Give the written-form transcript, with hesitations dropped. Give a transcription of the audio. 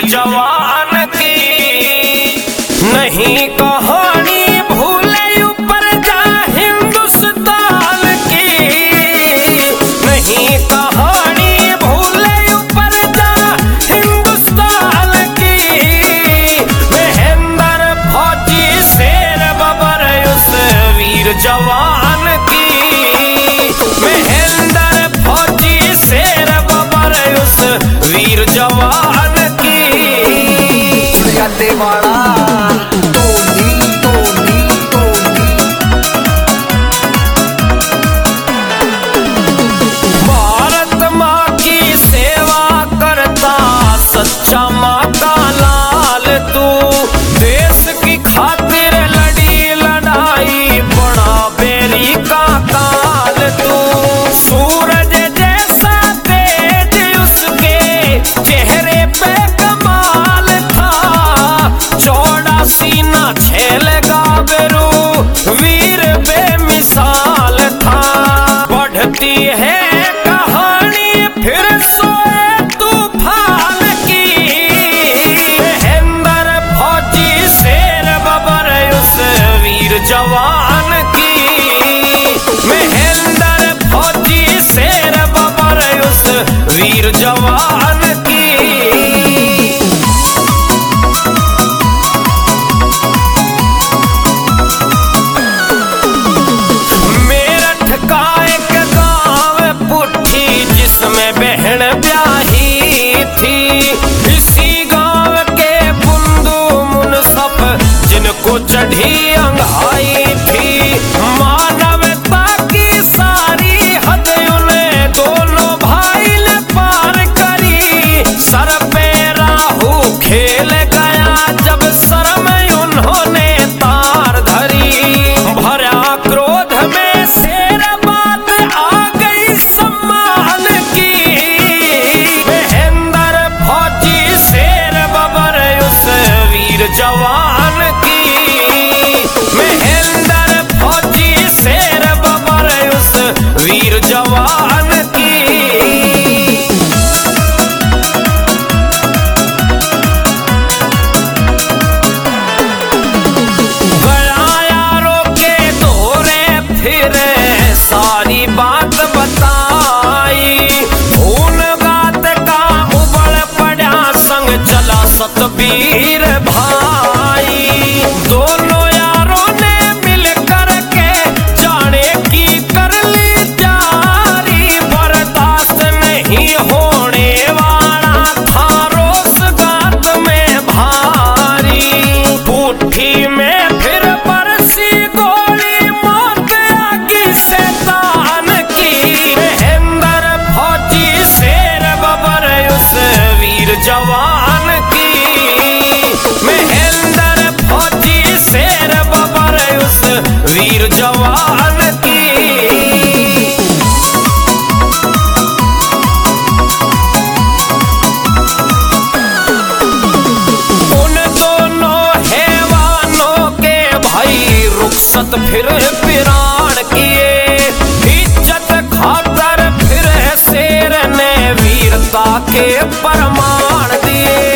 जवान की नहीं कहानी भूले ऊपर जा हिंदुस्तान की, नहीं कहानी भूले ऊपर जा हिंदुस्तान की। महेंद्र फौजी शेर बबर उस वीर जवान की, महेंद्र फौजी शेर बबर उस वीर जवान की। देवाड़ा टोली टोली टोली भारत माँ की सेवा करता सच्चा माता लाल तू, देश की खातिर लड़ी लड़ाई बड़ा बेरी का काल तू। सूरज जैसा तेज उसके चेहरे पे कमाल था, चौड़ा सीना छेल गाबरू वीर बेमिसाल था। बढ़ती है कहानी फिर सोए तूफान की, महेंद्र फौजी शेर बबर उस वीर जवान की, महेंद्र फौजी शेर बबर उस वीर जवान की। जिसमें बहन ब्याही थी, इसी गांव के बुंदू मुनसफ जिनको चढ़ी अंगाई थी। मानवता की सारी हद उन्हें दोनों भाई ने पार करी, सर पे राहु खेल गया जब सर में उन्होंने तार धरी। भरा क्रोध में शेर बात आ गई सम्मान की, महेंद्र फौजी शेर बबर उस वीर जवान की, महेंद्र फौजी शेर बबर उस वीर जवान की। सारी बात बताई, खून गात का उबल पड़ा संग चला सतबीर भाई। दोनों यारों ने मिल कर के जाने की कर ली जारी, बर्दाश्त नहीं होने वाला था रोस गात में भारी। पुट्ठी में फिर बरसी गोली मौत आगी शैतान की, महेंद्र फौजी शेर बबर उस वीर जवान की, महेंद्र फौजी शेर बबर उस वीर जवान की। उन दोनों हैवानों के भाई रुखसत फिर पिराण किए, इज्जत खातर फिर शेर ने वीरता के प्रमाण दिए।